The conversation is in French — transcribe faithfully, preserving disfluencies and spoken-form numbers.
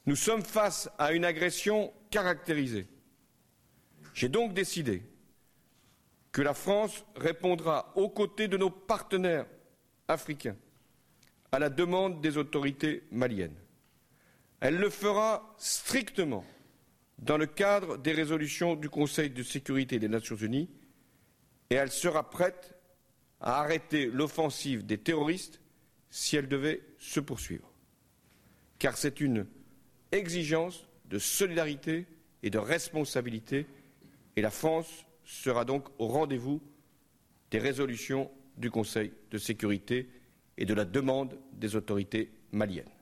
Nous sommes face à une agression caractérisée. J'ai donc décidé que la France répondra aux côtés de nos partenaires africains à la demande des autorités maliennes. Elle le fera strictement dans le cadre des résolutions du Conseil de sécurité des Nations unies et elle sera prête à arrêter l'offensive des terroristes si elle devait se poursuivre. Car c'est une exigence de solidarité et de responsabilité et la France sera donc au rendez-vous des résolutions du Conseil de sécurité et de la demande des autorités maliennes.